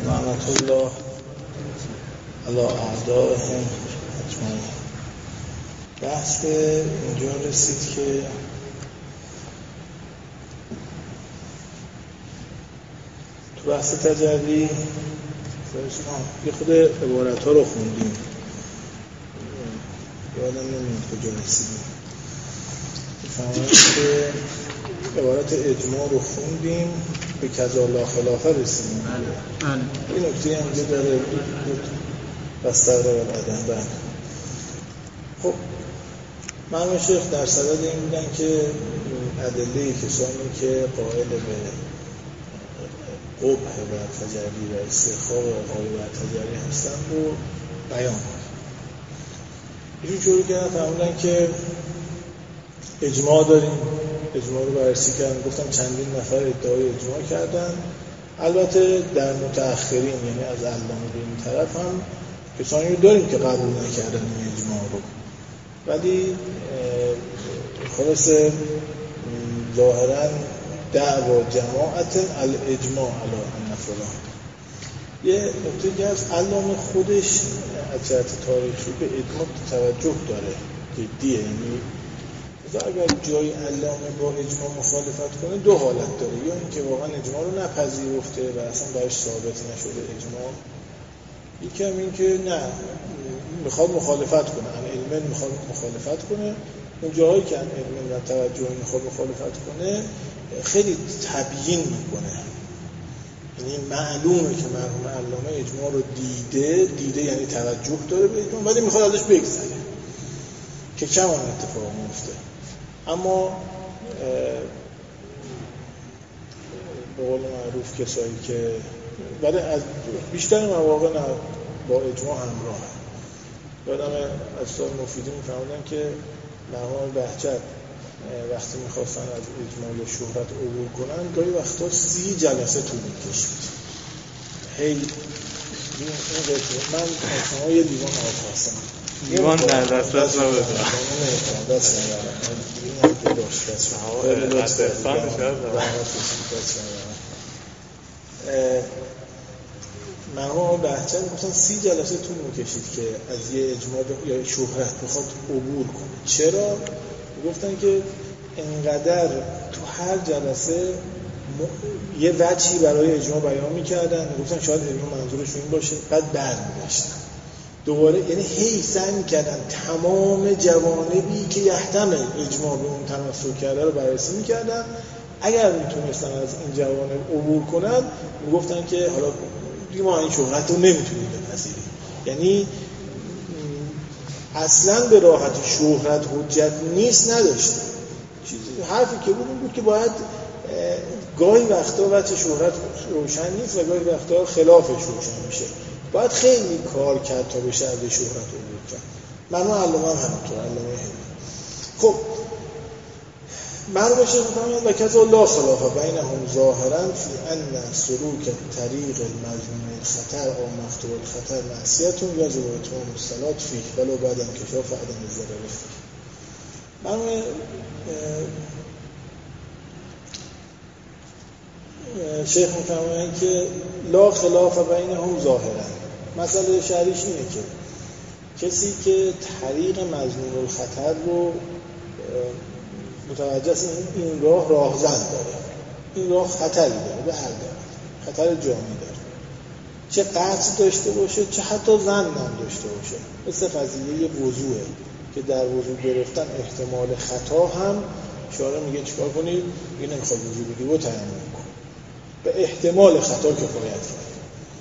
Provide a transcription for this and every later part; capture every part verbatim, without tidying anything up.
لعنت الله علی اعدائهم اجمعین. بحث به اینجا رسید که تو بحث تجلی یه خود عبارت ها رو خوندیم، یادم نمیاد کجا رسیدیم. فهمید که عبارت اجماع رو خوندیم، به کذا لا خلافه رسیدیم. این نکته هم اینجا داره بود بستر رو بدن بند. خب مرحوم شیخ در صدد این بودن که ادله کسانی که قائل به قبح و تجلی و استخاب و قائل و تجلی هستن رو بیان کنن. اینجور شروع کردن فهمیدن که اجماع داریم، اجماع رو بررسی کردن، گفتم چندین نفر ادعای اجماع کردن. البته در متأخرین یعنی از علامه به این طرف هم کسانی رو داریم که قبول نکردن این اجماع رو، ولی خلاصه ظاهرا دعوا جماعت الاجماع علی ان فلان. یه نکته که از علامه خودش از جهت تاریخی به اجماع توجه داره، جدیه. یعنی اگر جای علامه با اجماع مخالفت کنه دو حالت داره، یا اینکه واقعا اجماع رو نپذیرفته و اصلا براش ثابت نشده اجماع، یکی هم این که نه میخواد مخالفت کنه، ان علم میخواد مخالفت کنه. اون جایی که ان علم و توجه میخواد مخالفت کنه خیلی تبیین میکنه، یعنی معلومه که مرحوم علامه اجماع رو دیده دیده یعنی توجه داره به اجماع، ولی میخواد ازش بگذره که کم هم اتفاق میفته. اما به قول معروف کسایی که ولی از بیشتر مواقع نه با اجماع همراه هم. یادم از سال مفیدی میفهمدن که مرحوم بهجت وقتی میخواستن از اجماع یا شهرت عبور کنن گاهی وقتا سی جلسه طول میکشید. هی این قطعه من شما یه لیوان آب هستم، لیوان در دست دست رو بزن دست نگرم این هم که داشت دست رو دستستان شد مرحوم بهجت گفتن سی جلسه طول میکشید که از یه اجماع یا شهرت بخواد عبور کنه. چرا؟ گفتن که انقدر تو هر جلسه م... یه وجهی برای اجماع بیان میکردن، گفتن شاید اجماع منظورشون این باشه، بعد برمیگشتن دوباره، یعنی هی سعی میکردن تمام جوانبی که یحتمل اجماع به اون تمسک کرده رو بررسی میکردن. اگر میتونستن از این جوانب عبور کنن میگفتن که حالا دیگه ما این شهرت رو نمیتونیم بپذیریم. یعنی اصلا به راحت شهرت حجت نیست نداشتن. چیزی حرفی که بود این بود که باید گاهی وقتا وجه شهرت روشن نیست و گاهی وقتا خلافش روشن میشه، باید خیلی کار کرد تا بشه از شهرت عبور کرد. مرحوم علامه هم همینطور، علامه همین. خب مرحوم شیخ می‌فرمایند و کذا لا خلاف بینهم ظاهرا فی ان سلوک طریق المجموع الخطر او مفتوح الخطر معصیت یجب اتمام الصلاة فیه ولو بعد انکشاف عدم الضرر فیه. مرحوم شیخ می‌فرمایند که لا خلاف بینهم ظاهرا، مسئله شرعیش اینه که کسی که طریق مجموع الخطر رو متوجه است این راه راهزن داره، این راه خطری داره، به هر داره خطر جانی داره، چه قطع داشته باشه چه حتی ظن هم داشته باشه. مثل قضیه وضوئه که در وضو گرفتن احتمال خطا هم شارع میگه چیکار کنید؟ میگه نمیخواد وضو بگیری و تیمم کن، به احتمال خطا کفایت کرد.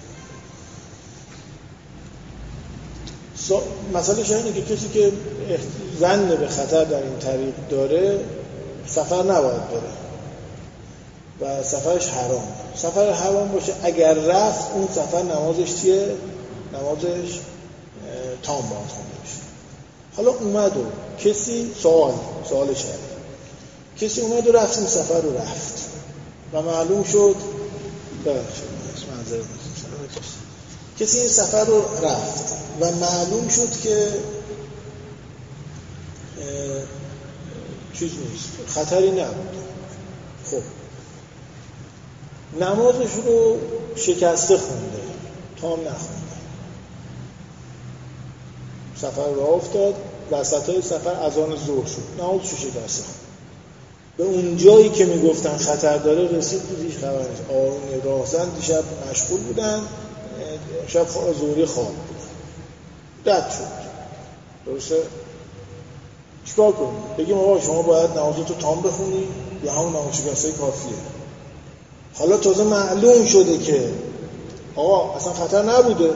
مسئله شاید اینه که کسی که ظن به خطر در این طریق داره سفر نباید بره و سفرش حرام. سفر حرام باشه اگر رفت اون سفر نمازش چیه؟ نمازش تام باید خونده بشه. حالا اومد و کسی سوال سوال شد کسی اومد و رفت این سفر رو رفت و معلوم شد ببخشید منظر کسی این سفر رو رفت و معلوم شد که چیز نیست، خطری نبود. خب نمازش رو شکسته خونده تام نخوندن. سفر راه افتاد، وسطای سفر اذان ظهر شد، نمازشو شکست. به اون جایی که میگفتن خطر داره رسید، هیچ خبر نیست. آقایون راهزن دیشب مشغول بودن، شب ظهری خواب بودن، رد شد. درسته؟ چیکار کنیم؟ بگیم آقا شما باید نمازتو تام بخونی یا همون نماز شکسته کافیه؟ حالا تازه معلوم شده که آقا اصلا خطر نبوده.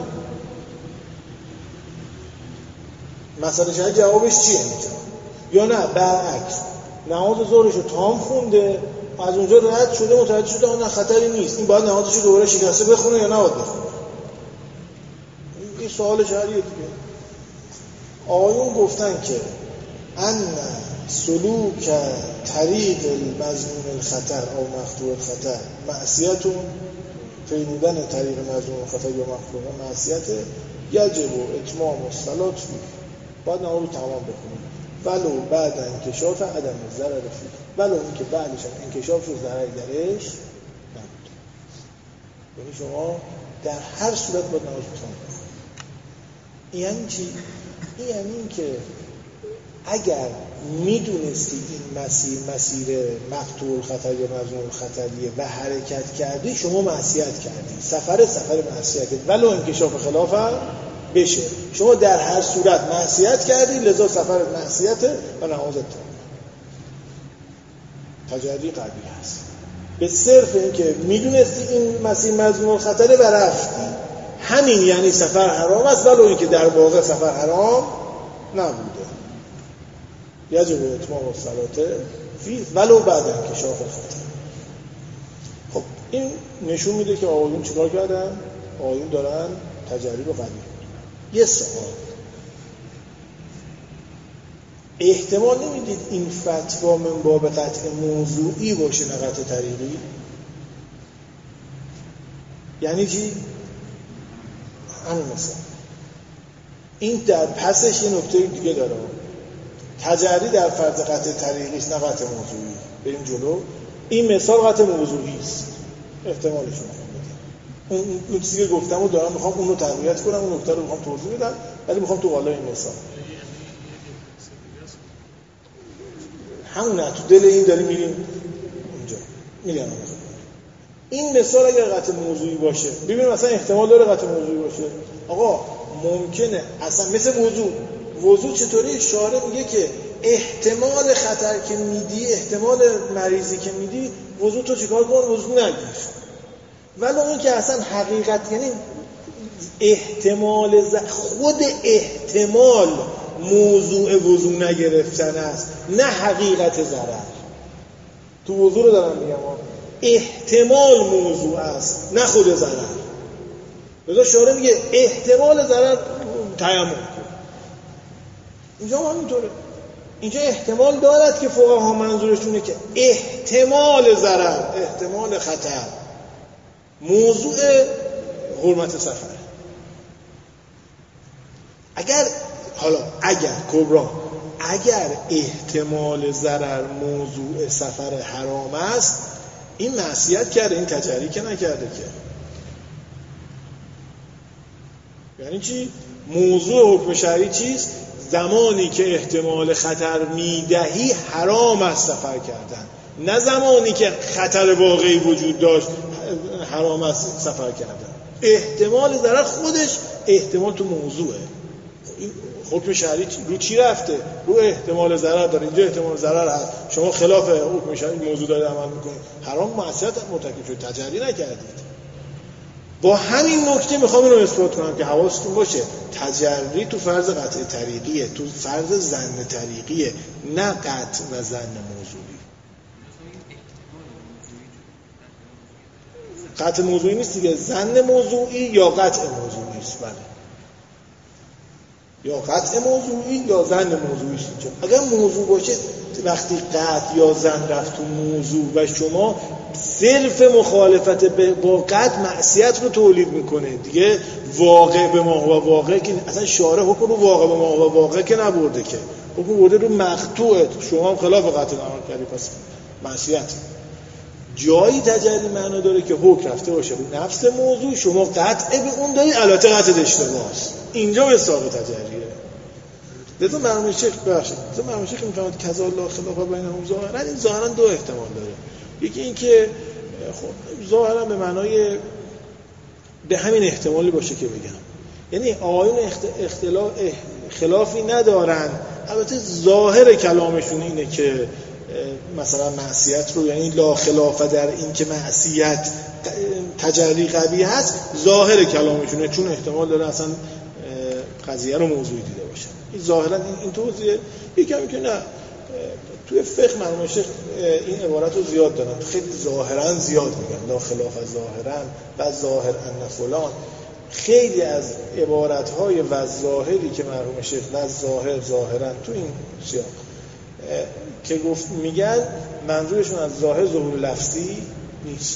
مسئله شاید جوابش چیه اینجا؟ یا نه برعکس، نماز ظهرشو تام خونده، از اونجا رد شده، متوجه شده اون خطری نیست، این باید نمازشو دوباره شکسته بخونه یا نباید بخونه؟ این سوال جاریه دیگه. آقایون گفتن که ان سلوک طریق مظنون الخطر او مقطوع الخطر معصیتون، پیمودن طریق مظنون الخطر یا مقطوع معصیت، یجب اتمام الصلاة فیه، باید نماز رو تمام بکنیم ولو بعد انکشاف عدم ضرر فیه، ولو اینکه بعدش هم انکشاف شد ضرری درش نبود. یعنی شما در هر صورت باید نماز رو تمام بکنیم. این یعنی چی؟ این یعنی این که اگر میدونستی این مسیر مسیر مقطوع الخطر یا مظنون الخطریه و حرکت کردی، شما معصیت کردی، سفر سفر معصیته ولو انکشاف خلاف هم بشه، شما در هر صورت معصیت کردی، لذا سفر معصیته و نمازت تجری قبلی هست. به صرف این که میدونستی این مسیر مظنون الخطره و رفتی، همین یعنی سفر حرام است، ولو اینکه در واقع سفر حرام نبوده. یجب اتمام الصلاة فیه ولو بعد انکشاف الخطر. خب این نشون میده که آقایون چیکار کردن؟ آقایون دارن تجربه قوی. یه سوال، احتمال نمیدید این فتوا من باب قطع موضوعی باشه نه قطع طریقی؟ یعنی چی؟ همین مثلا این در پسش یه نکته دیگه داره، تجری در فرض قطع طریقی است نه قطع موضوعی. بریم جلو. این مثال قطع موضوعی است، احتمالش رو میدم. اون اون چیزی که گفتم رو دارم میخوام اون رو تقویت کنم، اون نکته رو میخوام توضیح بدم، ولی میخوام تو قالب این مثال همونه، تو دل این داریم میریم اونجا میگم. این مثال اگر قطع موضوعی باشه، ببین مثلا احتمال داره قطع موضوعی باشه. آقا ممکنه اصلا مثل وضو، وضو چطوری؟ شارع میگه که احتمال خطر که میدی، احتمال مریضی که میدی، وضو تو چیکار کن؟ وضو نگیر. ولی اون که اصلا حقیقت، یعنی احتمال ز... خود احتمال موضوع وضو نگرفتن است، نه حقیقت ضرر. تو وضو رو دارم میگم، احتمال موضوع است نه خود ضرر. لذا شارع میگه احتمال ضرر تیمم کن. اینجا هم همینطوره، اینجا احتمال دارد که فقها منظورشونه که احتمال ضرر، احتمال خطر موضوع حرمت سفر. اگر حالا اگر کبرا اگر احتمال ضرر موضوع سفر حرام است، این معصیت کرده، این تجری که نکرده که. یعنی چی؟ موضوع حکم شرعی چیست؟ زمانی که احتمال خطر میدهی حرام است سفر کردن، نه زمانی که خطر واقعی وجود داشت حرام است سفر کردن. احتمال ضرر خودش احتمال تو موضوعه. حکم شرعی رو چی رفته؟ رو احتمال ضرر داره. اینجا احتمال ضرر هست، شما خلاف حکم شرعی موضوع دارید عمل میکنید، حرام معصیت مرتکب شدید، تجری نکردید. با همین نکته میخوام اینو اثبات کنم که حواستون باشه تجری تو فرض قطع طریقیه، تو فرض ظن طریقیه، نه قطع و ظن موضوعی. قطع موضوعی نیست دیگه، ظن موضوعی یا قطع موضوعی است. بله، یا قطع موضوعی یا ظن موضوعی است. اگر موضوع باشه، وقتی قطع یا ظن رفت تو موضوع و شما صرف مخالفت با قطع معصیت رو تولید میکنه دیگه. واقع به ما و واقع که اصلا شارع حکم رو واقع به ما و واقع که نبرده که، حکم برده رو مقطوعه. شما هم خلاف قطع عمل کردی، پس معصیت. جایی تجلی معنا داره که حکم رفته باشه رو نفس موضوع، شما قطع به اون دارید، البته قطع اشتباهست، اینجا به ساق تجلیه. لذا مرحوم شیخ بخشید لذا مرحوم شیخ میفهمد کذا الله خلاف بینهم ظاهرا، این ظاهرا دو احتمال داره. یکی این که خب ظاهرا به معنای به همین احتمالی باشه که بگم، یعنی آیون اختلاف خلافی ندارن، البته ظاهر کلامشون اینه که مثلا معصیت رو، یعنی لا خلاف در این که معصیت تجلی قبیح هست، ظاهر کلامشونه، چون احتمال داره اصلا قضیه رو موضوعی دیده باشن. این ظاهرا این, این توضیحه. یکم که نه توی فقه مرحوم شیخ این عبارت رو زیاد دارن، خیلی ظاهرا زیاد میگن، لا خلاف ظاهرا و ظاهر ان فلان. خیلی از عبارت‌های و ظاهری که مرحوم شیخ و ظاهر ظاهرا تو این سیاق که گفت میگن منظورشون از ظاهر ظهور لفظی نیست.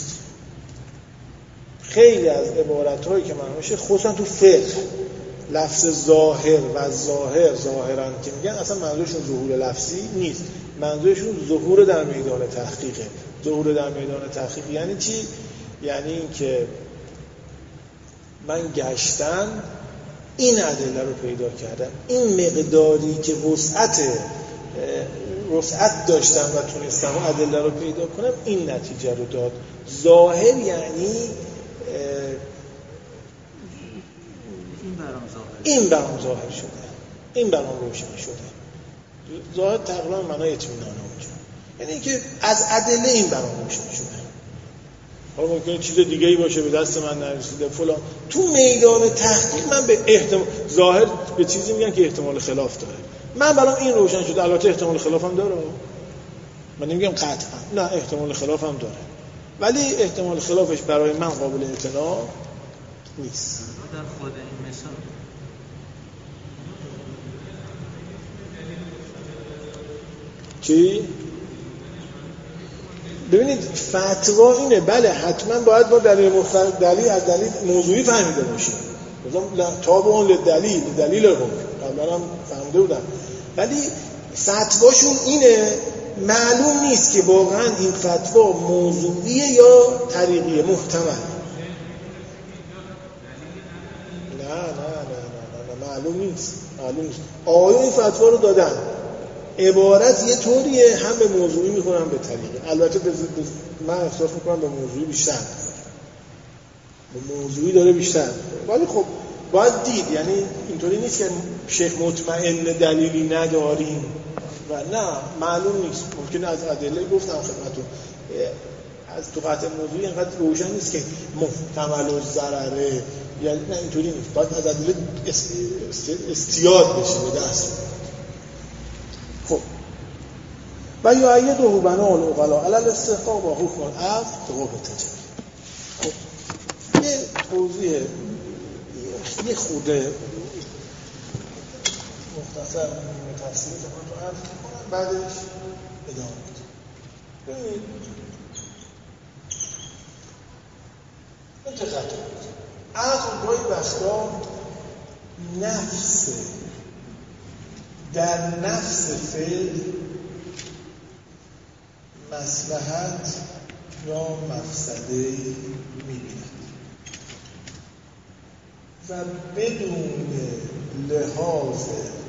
خیلی از عبارت‌هایی که مرحوم شیخ خصوصا تو فقه لفظ ظاهر و ظاهر ظاهرا که میگن اصلا منظورشون ظهور لفظی نیست، منظورشون ظهور در میدان تحقیقه. ظهور در میدان تحقیق یعنی چی؟ یعنی این که من گشتم این ادله رو پیدا کردم، این مقداری که وسعت وسعت داشتم و تونستم و ادله رو پیدا کنم، این نتیجه رو داد. ظاهر یعنی این برام ظاهر شده، این برام روشن شده. ظاهر تقریبا معنای اطمینان اونجا، یعنی اینکه از ادله این برام روشن شده. حالا ممکنه چیز دیگه‌ای باشه به دست من نرسیده فلان. تو میدان تحقیق من به احتمال ظاهر به چیزی میگن که احتمال خلاف داره، من برام این روشن شده، البته احتمال خلاف هم داره، من نمیگم قطعا، نه احتمال خلاف هم داره، ولی احتمال خلافش برای من قابل اعتنا نیست. در خود این مثال چی؟ ببینید فتوا اینه، بله حتما باید با دلیل مختلف دلیل از دلیل موضوعی فهمیده باشیم، مثلا تابع اون دلیل دلیل رو قبلا هم فهمیده بودم، ولی فتواشون اینه، معلوم نیست که واقعا این فتوا موضوعیه یا طریقیه، محتمل. نه نه نه نه نه معلوم نیست، معلوم نیست. آیا این فتوا رو دادن، عبارت یه طوریه، هم به موضوعی میخورن هم به طریقی. البته من احساس میکنم به موضوعی بیشتر، به موضوعی داره بیشتر، ولی خب باید دید، یعنی اینطوری نیست که شیخ مطمئن دلیلی نداریم و نه معلوم نیست، ممکنه از ادله گفتم خدمتتون از تو قطع موضوعی اینقدر روشن نیست که محتمل و ضرره، یعنی نه اینطوری نیست، باید از ادله استیاد بشه به دست. خب و یعیده بنا العقلاء علی الاستحقاق و حکم العقل توقف تجلی. خب یه توضیح یه خوده مختصر تفسیر خودتون عرض می‌کنم، بعدش ادامه میدم. ببینید دقت کنید، عقل گاهی وقتا نفس در نفس فعل مصلحت یا مفسده می‌بیند و بدون لحاظ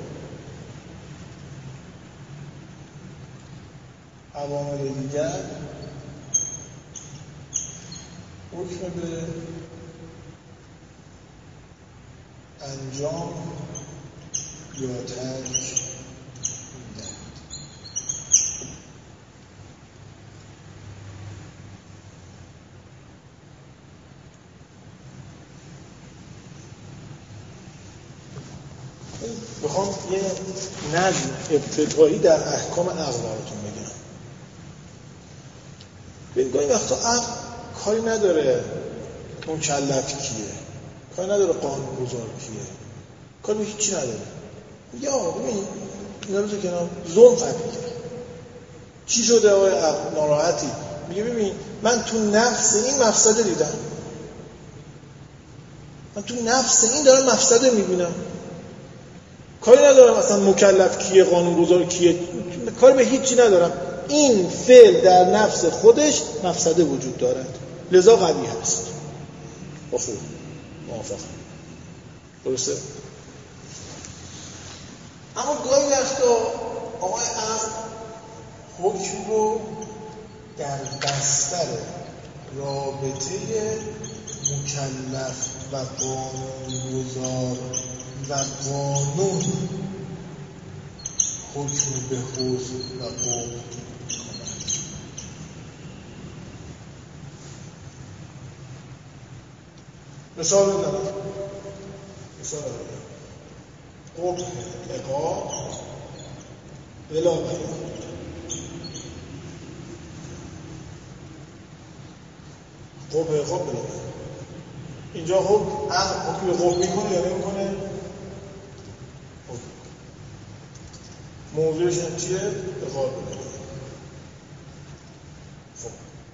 عوامل دیگر حکم به انجام یا ترک می‌دهد. بخوام یه نظم ابتدایی در احکام عقل براتون بگم. ببین گاهی وقتا عقل کاری نداره مکلف کیه، کاری نداره قانون‌گذار کیه، کاری به هیچی نداره. یا ببین اینا رو کنار ظلم قبیل کرد، چی شده آقای عقل ناراحتی؟ میگه ببین من تو نفس این مفسده دیدم، من تو نفس این دارم مفسده میبینم، کاری ندارم اصلا مکلف کیه قانون‌گذار کیه، کاری به هیچی ندارم، این فعل در نفس خودش مفسده وجود دارد، لذا قوی هست. خوب موافقم، درسته؟ اما گاهی وقتا آقای عقل حکم رو در بستر رابطه مکلف و قانون‌گذار و قانون حکم به حضور و قوم کند. مثال دارم مثال دارم قبح عقاب بلا بیان. قبح عقاب بلا بیان. اینجا حکم عقل حکم به قبح میکنه یا نمیکنه؟ موضوعش چیه؟ عقاب بلا بیان. خب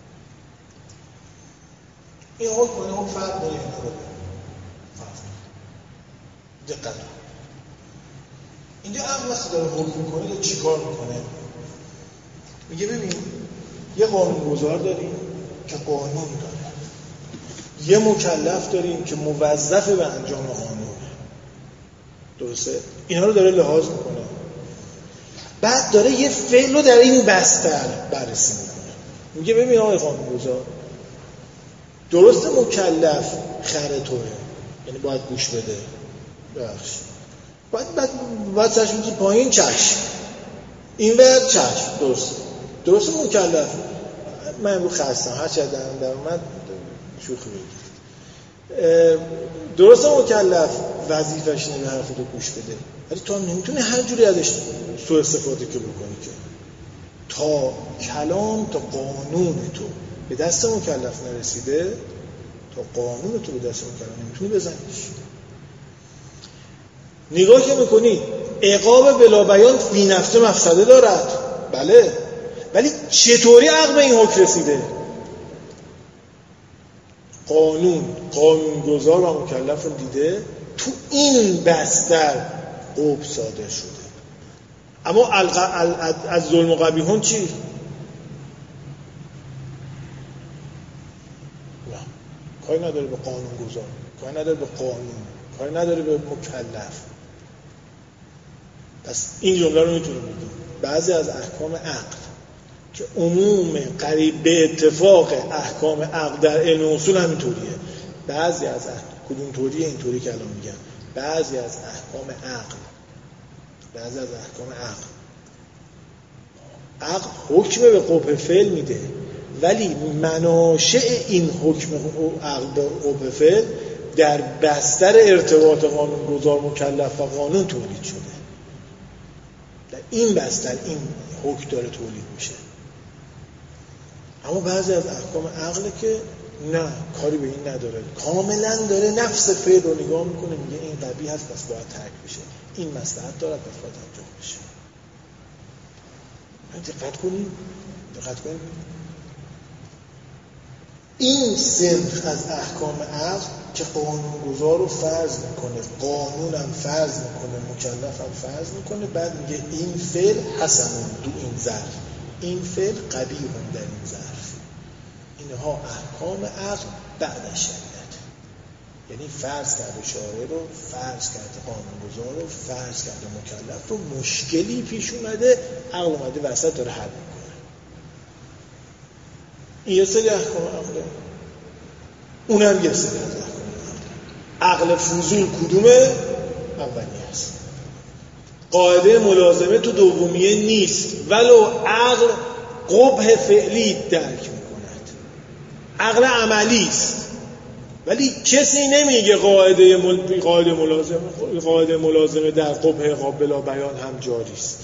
این حکم این حکم فرق داره یا نداره؟ فرق دقت اینجا عقل وقتی داره حکم میکنه یا چی کار میکنه؟ میگه ببین یه قانونگذار داریم که قانون داره، یه مکلف داریم که موظف به انجام قانونه، درسته؟ اینا رو داره لحاظ میکنه، بعد داره یه فعل رو در این بستر بررسی میکنه. میگه ببین آقای قانونگذار، درسته مکلف خر توه، یعنی باید گوش بده، بخش باید باید باید چشم بزنی پایین، چشم این ور چشم، درست درست مکلف. من امروز خستم، هر چه درم در اومد شوخی بگید. درست مکلف وظیفه‌ش اینه به حرف تو گوش بده، ولی تو هم نمیتونی هر جوری ازش سوء استفاده که بکنی که تا کلام تا قانون تو به دست مکلف نرسیده، تا قانون تو به دست مکلف نمیتونی بزنیش. نگاه که میکنی عقاب بلا بیان فی نفسه مفسده دارد، بله، ولی چطوری عقل به این حکم رسیده؟ قانون قانونگذار و مکلف رو دیده، تو این بستر قبح صادر شده. اما از ظلم و قبیحون چی؟ نه، کاری نداره به قانونگذار، کاری نداره به قانون، کاری نداره به مکلف. پس این جمله رو میتونیم بگیم بعضی از احکام عقل که عموم قریب به اتفاق احکام عقل در علم اصول همینطوریه، بعضی از احکام کدوم طوریه؟ اینطوری که الان میگم، بعضی از احکام عقل بعضی از احکام عقل عقل حکم به قبح فعل میده، ولی مناشأ این حکم عقل به قبح فعل در بستر ارتباط قانونگذار مکلف و قانون تولید شده. در این بستر این حکم داره تولید میشه. اما بعضی از احکام عقله که نه، کاری به این نداره، کاملا داره نفس فعل رو نگاه میکنه، میگه این قبیح هست پس باید ترک بشه، این مصلحت دارد پس باید انجام بشه. دقت کنید دقت کنید این صنف از احکام عقل که قانونگذار رو فرض میکنه، قانون هم فرض میکنه، مکلف هم فرض میکنه، بعد میگه این فعل حسنون دو این ظرف، این فعل قبیحون در این ظرف. اینها احکام عقل بعد از شریعت، یعنی فرض کرده شارع رو، فرض کرده قانونگذار رو، فرض کرده مکلف رو، مشکلی پیش اومده، عقل اومده وسط داره حل میکنه. این یه سری احکام عقله، اونم یه سری از احکام عقل. عقل فضول کدومه؟ اولی هست. قاعده ملازمه تو دومیه نیست، ولو عقل قبح فعلی درک میکند. عقل عملی است، ولی کسی نمیگه قاعده مل... قاعده ملازمه قاعده ملازمه در قبح عقاب بلا بیان هم جاری است.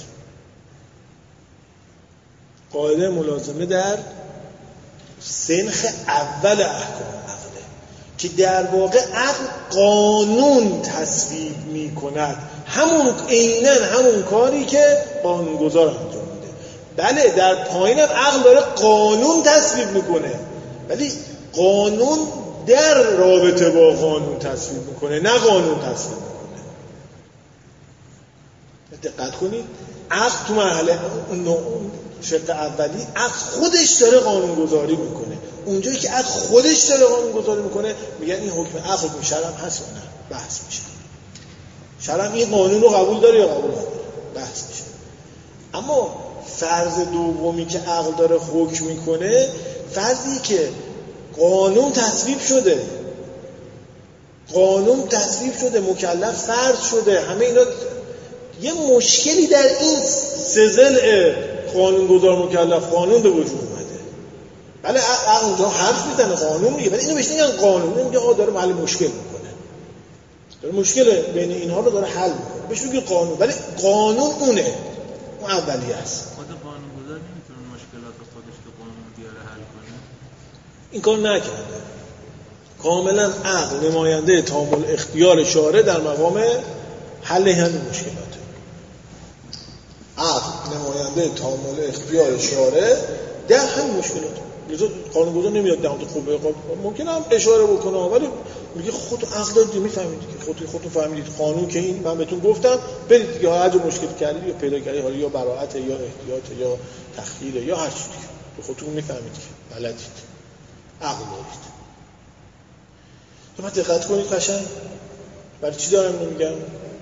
قاعده ملازمه در سنخ اول احکام عقله که در واقع عقل قانون تصویب می کند، همون عیناً همون کاری که قانونگذار انجام میده. بله در پایینم عقل داره قانون تصویب میکنه، ولی قانون در رابطه با قانون تصویب میکنه، نه قانون تصویب میکنه. دقت کنید عقل تو مرحله شق اولی عقل خودش داره قانونگذاری میکنه. اونجایی که عقل خودش داره قانونگذاری میکنه میگن این حکم عقل حکم شرع هست یا نه، بحث میشه. شرع این قانون رو قبول داره یا قبول نداره، بحث میشه. اما فرض دومی که عقل داره حکم میکنه فرضی که قانون تصویب شده، قانون تصویب شده، مکلف فرض شده، همه اینا. یه مشکلی در این سزل قانونگذار مکلف قانون به وجود اومده. بله عقل اونجا حرف میزنه، قانون میگه، ولی اینو بهش نمیگن قانون، میگه آقا داره محل مشکل میکنه، داره مشکل بین اینها رو داره حل میکنه، بهش میگه قانون. ولی قانون اونه، اون اولیه است. خود قانونگذار نمیتونه مشکلات خودش که قانون بیاره حل کنه. این کار نکرده. کاملا عقل نماینده تامل اختیار شارع در مقام حل همین مشکلات. عقل نماینده تامل اختیار شارع در همین مشکلات. لذا قانونگذار نمیاد در مورد خوبه قانون، ممکنه هم اشاره بکنه ولی میگه خودتون عقل دارید میفهمید که خودتون خودتون فهمیدید قانون که این من بهتون گفتم برید دیگه، هر جا مشکل کردید یا پیدا کردید، حالا یا براءت یا احتیاط یا تخییر یا هر چیزی که خودتون میفهمید که بلدید، عقل دارید. تو بعد دقت کنید قشنگ برای چی دارم میگم.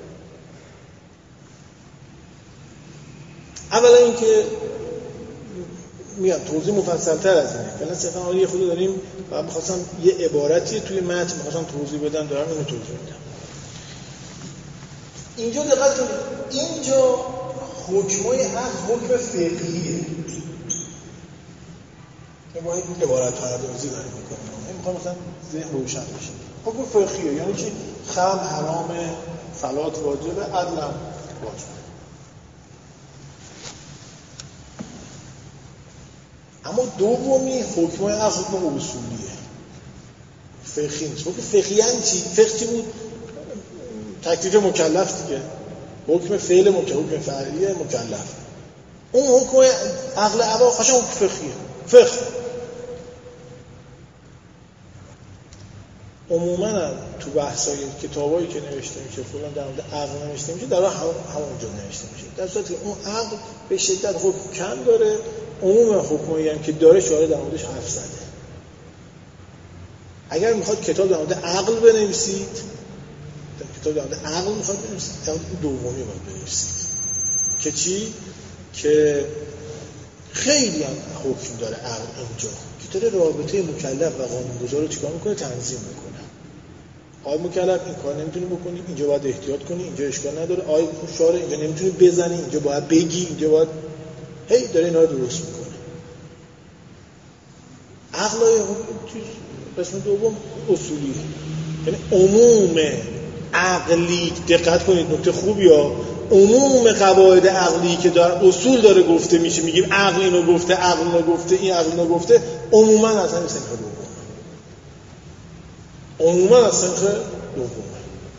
اولا اینکه میگم توضیح مفصل‌تر از اینه، فعلا صرفا حالا یه خود داریم و می‌خواستم یه عبارتی توی متن می‌خواستم توضیح بدم، دارم اینو توضیح میدم. اینجا دقت کنید، اینجا حکمای عقل حکم فقهیه. ما این عبارت پردازی داریم می‌کنیم. من می‌خوام مثلا ذهن روشن بشه. حکم فقهیه یعنی چی؟ خمر حرامه، صلات واجبه، عدل هم واجبه. اما دومی حکمای عقل حکم اصولیه، فقهی نیست. حکم فقهی یعنی چی؟ فقه چی بود؟ تکلیف مکلف دیگه، حکم فعل مکلف، حکم فعلی مکلف. اون حکم عقل عوا خاصه حکم فقهیه. فقه عموما تو بحثای کتابایی که نوشته میشه فلان در مورد عقل نوشته میشه، در واقع همونجا نوشته میشه، در صورتی که اون عقل به شدت حکم کم داره. عموم حکمایی هم که داره شارع در موردش حرف زده. اگر میخواد کتاب در مورد عقل بنویسید، کتاب در مورد عقل میخواد بنویسید، در مورد دومی باید بنویسید که چی؟ که خیلی هم حکم داره عقل اینجا که داره رابطه مکلف و قانونگذار رو چیکار میکنه؟ تنظیم میکنه. آی مکلف این کار نمیتونی بکنی، اینجا باید احتیاط کنی، اینجا اشکال نداره. آی شارع اینجا نمیتونی بزنی، اینجا باید بگی، اینجا باید هی داره اینا رو درست میکنه. عقلای چیز قسم دوم اصولی، یعنی عموم عقلی. دقت کنید نکته خوبی ها، عموم قواعد عقلی که در اصول داره گفته میشه، میگیم عقل اینو گفته، عقل اینو گفته، این عقل اینو گفته، عموما از همین سنخ دومه، عموما از سنخ دومه.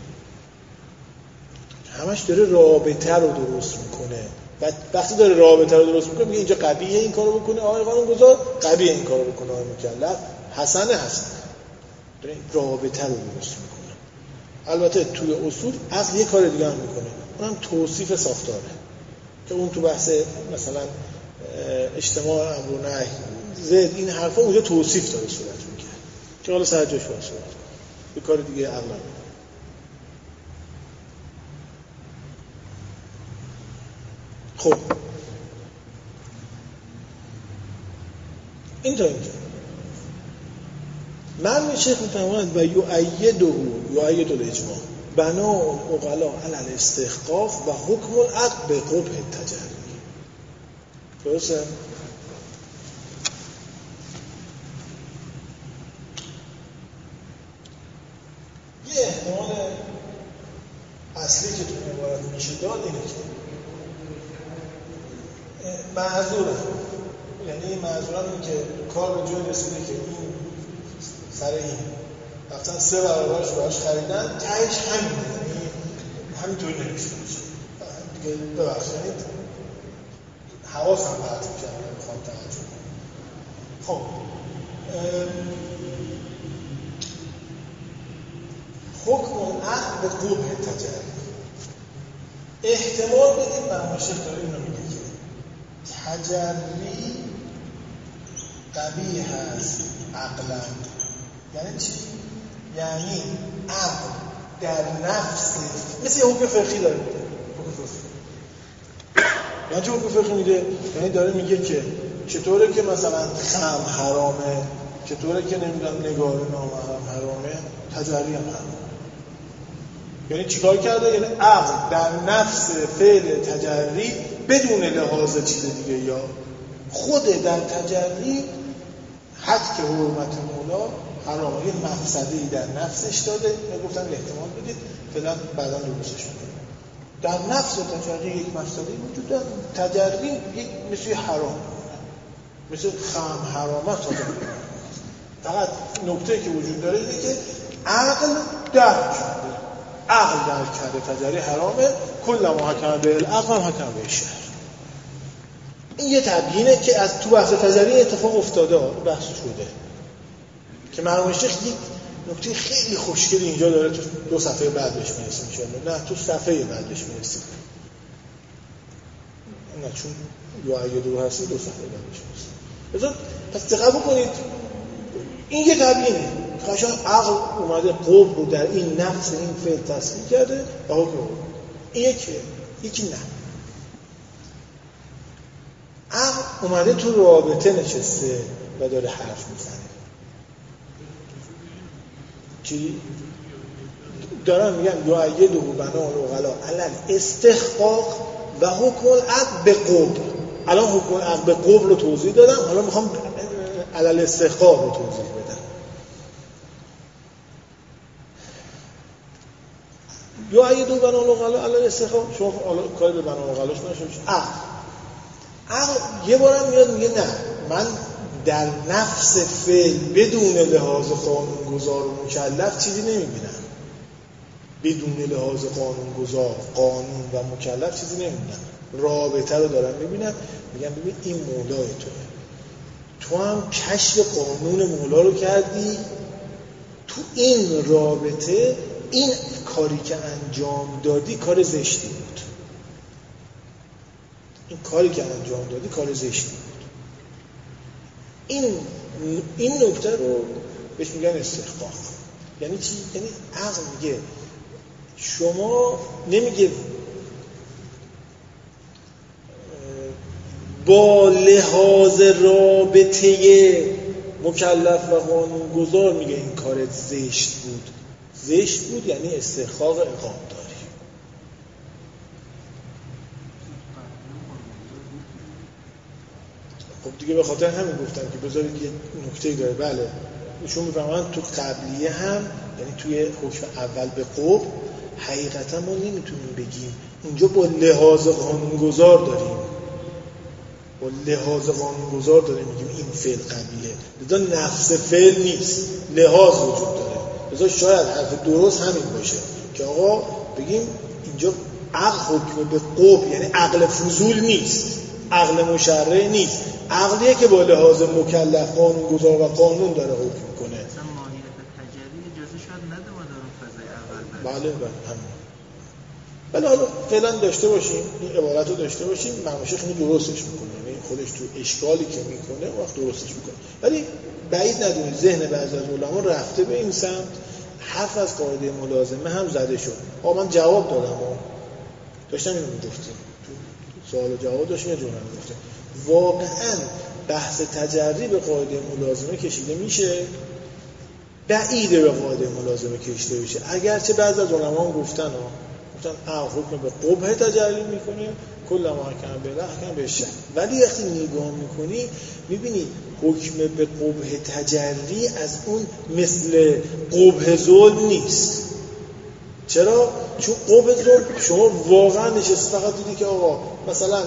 همش داره رابطه رو درست میکنه و وقتی داره رابطه رو درست میکنه میگه اینجا قبیحه این کارو بکنه آقای قانونگذار، قبیحه این کارو بکنه آقای مکلف، حسنه حسنه، داره رابطه رو درست میکنه. البته توی اصول اصل یه کار دیگه هم میکنه، اونم توصیف ساختاره که اون تو بحث مثلا اجتماع امر و نهی زد این حرفا اونجا توصیف داره صورت میگیره که حالا سر جاش واسه یه کار دیگه عقل نمیکنه. خب این تا اینجا من شیخ میفرماید و یؤیده یؤید الاجماع بنا العقلاء علی الاستحقاق و حکم العقل به قبح التجری. درسته؟ یه احتمال اصلی که تو عبارت میشه داد اینه که معذورم، یعنی معذورم اینه که کار به جای رسیده که این سر این رفتن سه برابرش براش خریدن، تهش همین، یعنی همینطوری نمیشه میشه دیگه. ببخشید یعنی حواس هم پرت میشه، میخوام توجه کنم. خب حکم العقل به قبح التجری، احتمال بدید مرحوم شیخ داره اینو میگه که تجری قبیح هست عقلا. یعنی چی؟ یعنی عقل در نفس مثل حکم فقهی داره میده. یعنی چه حکم فقهی میده؟ یعنی داره میگه که چطوره که مثلا خمر حرامه، چطوره که نمیدونم نگاه نامحرم حرامه، تجری هم حرامه. یعنی چیکار کرده؟ یعنی عقل در نفس فعل تجری بدون لحاظ چیز دیگه یا خود در تجری حد که حرمت مولا حرامه، یه مفسده‌ای در نفسش داده. میگفتن احتمال بدید فعلا بعدا درستش میکنه. در نفس تجری یک مفسده‌ای وجود داره. تجری یک مثل حرام، مثل خمر حرامه تجری. فقط نکته که وجود داره اینه که عقل درک کرده، عقل درک کرده تجری حرامه. کل ما حکم به العقل هم حکم به الشرع. این یه تبیینه که از تو بحث تجری اتفاق افتاده، بحث شده که مرحوم شیخ یک نکته خیلی خوشگلی اینجا داره. تو دو صفحه بعد بهش میرسیم ان شاءالله. نه تو صفحه بعد بهش میرسیم. نه چون دو آیه دو هستی دو صفحه بعد بهش میرسیم. بذار پس دقت بکنید، این یه تبیینه. خشن عقل اومده قوم رو در این نفس این فعل تصمیم کرده و حکم رو. این یکی یکی نه. عقل اومده تو رابطه نشسته و داره حرف میزنه. چی؟ دارن میگن یعید و بنا العقلا علل استحقاق و حکم العقل به قبل. الان حکم العقل به قبل رو توضیح دادم، حالا میخوام علل استحقاق رو توضیح بدم. یعید و بنا العقلا علل استحقاق. شما کاری به بنا العقلاش نشوش. عقل عقل یه بارم میاد میگه نه، من در نفس فعل بدون لحاظ قانونگذار و مکلف چیزی نمیبینم. بدون لحاظ قانونگذار، قانون و مکلف چیزی نمیبینم. رابطه رو دارم میبینم. میگم ببین این مولای توه، تو هم کشف قانون مولا رو کردی. تو این رابطه این کاری که انجام دادی کار زشتی بود. این کاری که انجام دادی کار زشتی بود. این این نکته رو بهش میگن استحقاق. یعنی چی؟ یعنی عقل میگه شما نمیگه با لحاظ رابطه مکلف و قانونگذار میگه این کارت زشت بود. زشت بود یعنی استحقاق عقاب داری. خب دیگه به خاطر همین گفتم که بذارید یه نکته‌ای داره. بله نشون می‌فهمن تو قبلیه هم، یعنی توی حکم اول به قبل حقیقتا ما نمیتونیم بگیم اینجا با لحاظ قانونگذار داریم، با لحاظ قانونگذار داریم میگیم این فعل قبلیه. لذا نفس فعل نیست، لحاظ وجود داره. لذا شاید حرف درست همین باشه که آقا بگیم اینجا عقل حکم به قبل یعنی عقل فضول نیست، عقل مشرع نیست، عقلیه که با لحاظ مکلف قانونگذار و قانون داره حکم میکنه. مثلا ماهیت تجری اجازه شاید نده ما در اون فضای اول. بله بله همین. ولی حالا فعلا داشته باشیم این عبارت رو داشته باشیم. مرحوم شیخ اینو درستش میکنه، یعنی خودش تو اشکالی که میکنه وقت درستش میکنه. ولی بعید ندونید ذهن بعضی از علما رفته به این سمت، حرف از قاعده ملازمه هم زده شد. آقا من جواب دادم و داشتم اینو میگفتیم تو سوال و جواب داشتیم یه جمله میگفتیم. واقعا بحث تجری به قاعده ملازمه کشیده میشه، بعیده به قاعده ملازمه کشیده بشه. اگرچه بعضی از علما هم گفتن ها گفتن اه حکم به قبح تجری میکنه کل ما حکم به حکم به شرع. ولی وقتی نگاه میکنی میبینی حکم به قبح تجری از اون مثل قبح ظلم نیست. چرا؟ چون قبح ظلم شما واقعا نشستی فقط دیدی که آقا مثلا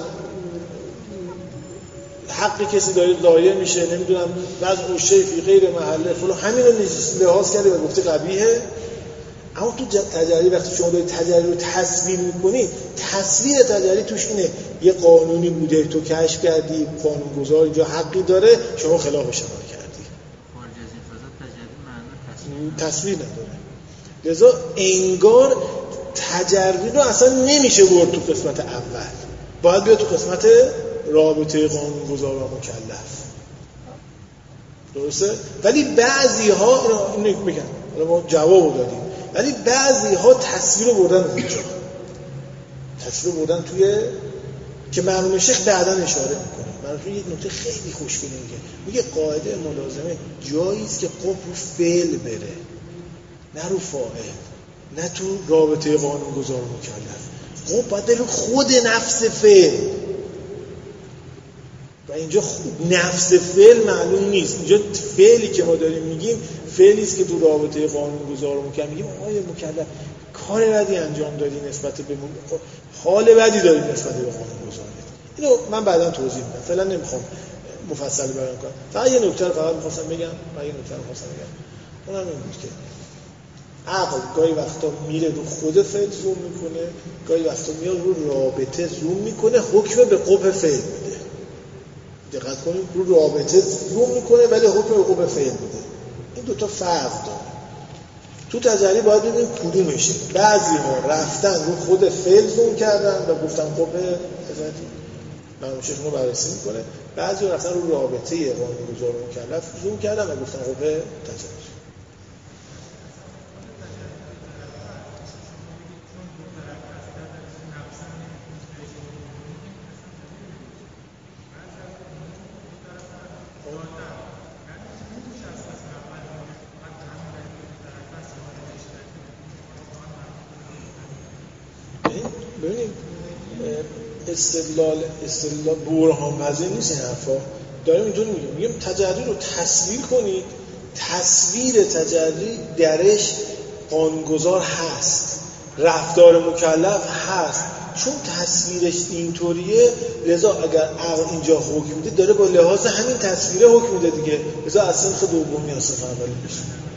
حق کسی داره ضایع میشه، نمیدونم وضع شیء فی غیر محله فلان، همین رو لحاظ کردی و گفته قبیحه. اما تو تجری وقتی شما داری تجری رو تصویر میکنی، تصویر تجری توش اینه یه قانونی بوده تو کشف کردی، قانونگذار اینجا حقی داره، شما خلافش عمل کردی. خارج از این فضا تجری معنی تصویر تصویر نداره. لذا انگار تجری رو اصلا نمیشه برد تو قسمت اول، باید بیاد تو قسمت رابطه قانونگذار و مکلف. درسته؟ ولی بعضی ها اینو میگن، حالا ما جواب دادیم، ولی بعضی ها تصویر رو بردن اونجا، تصویر رو بردن توی که مرحوم شیخ بعداً اشاره میکنه. مرحوم یک نکته خیلی خوشگلی میگه، میگه قاعده ملازمه جایی است که قب رو فعل بره، نه رو فاعل، نه تو رابطه قانونگذار و مکلف. قب باید بره خود نفس فعل و اینجا نفس فعل معلوم نیست. اینجا فعلی که ما داریم میگیم فعلی است که تو رابطه قانونگذار و مکلف میگیم آقای مکلف کار بدی انجام دادی نسبت به حال بدی داری نسبت به قانونگذار. اینو من بعداً توضیح میدم، فعلا نمیخوام مفصل بیان کنم. فقط یه نکته رو فقط می‌خواستم بگم، من یه نکته رو می‌خواستم بگم. اونم این بود که عقل گاهی وقتا میره رو خود فعل زوم میکنه، گاهی وقتا میاد رو رابطه زوم میکنه، حکم به قب فعل میده. دقت کنید، رو رابطه زوم میکنه ولی حکم به قب فعل میده. این دوتا فرق داره. تو تجلی باید ببینیم کدومشه. بعضی ها رفتن رو خود فعل زوم کردن و گفتن قب ازدی مرحوم شیخ رو بررسی میکنه، بعضی ها رفتن رو رابطه قانونگذار و مکلف زوم کردن و گفتن قب تجلی. ببینید استدلال استدلال برهان پذیر نیست. این حرفا داریم اینطور میگیم، میگیم تجری رو تصویر کنید، تصویر تجری درش قانونگذار هست، رفتار مکلف هست. چون تصویرش اینطوریه لذا اگر عقل اینجا حکم میده داره با لحاظ همین تصویره حکم میده دیگه، لذا از صنف دومی از صنف اولی میشه.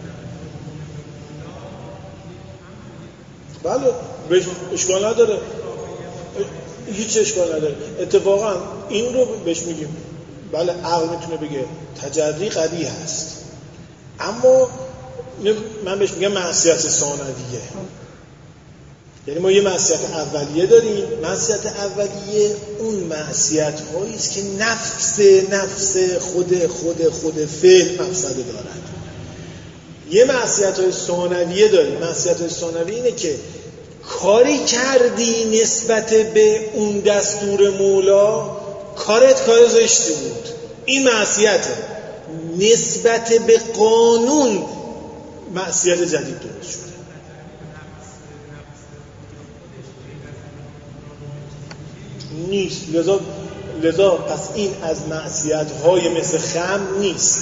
بله بهش اشکال نداره، هیچ اشکال نداره. اتفاقا این رو بهش میگیم بله عقل میتونه بگه تجری قبیح هست، اما من بهش میگم معصیت ثانویه. یعنی ما یه معصیت اولیه داریم، معصیت اولیه اون معصیت هایی است که نفس نفس خود خود خود فعل مفسده دارد. یه معصیت های ثانویه داریم. معصیت های ثانویه اینه که کاری کردی نسبت به اون دستور مولا، کارت کار زشتی بود، این معصیته. نسبت به قانون معصیت جدید درست شده. نیست. لذا لذا پس این از معصیت های مثل خمر نیست.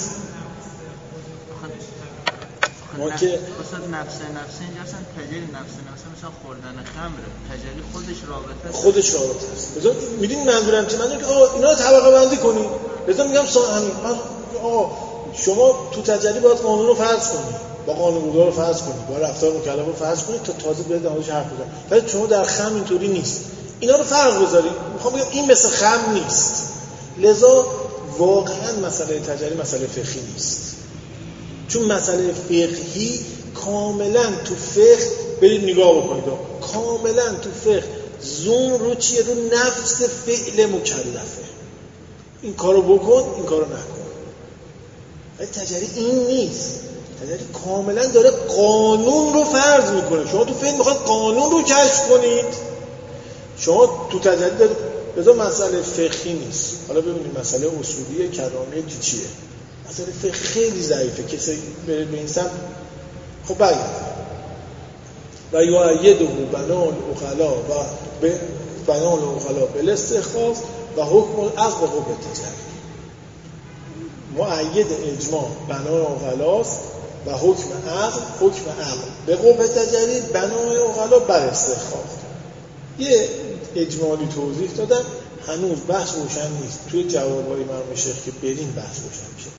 ما که مثلا نفس نفس اینجا اصلا تجلی نفس نفس مثلا خوردن خمره، تجلی خودش رابطه است. خودش رابطه است. مثلا میدونید منظورم چیه؟ منظورم که آقا اینا رو طبقه بندی کنید. مثلا میگم همین من آقا شما تو تجلی باید قانون رو فرض کنید، با قانونگذار رو فرض کنید، با رفتار مکلف رو فرض کنید تا تازه برید در موردش حرف بزنید. ولی شما در خمر اینطوری نیست. اینا رو فرق بذارید. میخوام بگم این مثل خمر نیست. لذا واقعا مسئله تجلی مسئله فقهی نیست. چون مسئله فقهی کاملا تو فقه برید نگاه بکنید، کاملا تو فقه زوم رو چیه؟ رو نفس فعل مکلفه. این کارو بکن، این کارو نکن. ولی تجلی این نیست. تجلی کاملا داره قانون رو فرض میکنه. شما تو فعل میخواد قانون رو کشف کنید، شما تو تجلی داره. لذا مسئله فقهی نیست. حالا ببینید مسئله اصولی کرامی چیه. مسئله فقه خیلی ضعیفه. کسی بره به این سمت خب برگرد و یعیده بنان اخلا و بنان اخلا بالاستخفاف و حکم العقل به قوه تجلی. معید اجماع بنان اخلاست و حکم عقل حکم عقل به قوه تجلی بنان اخلا بر استخفاف. یه اجمالی توضیح دادم، هنوز بحث روشن نیست. توی جوابای مرحوم شیخ که بریم بحث روشن میشه.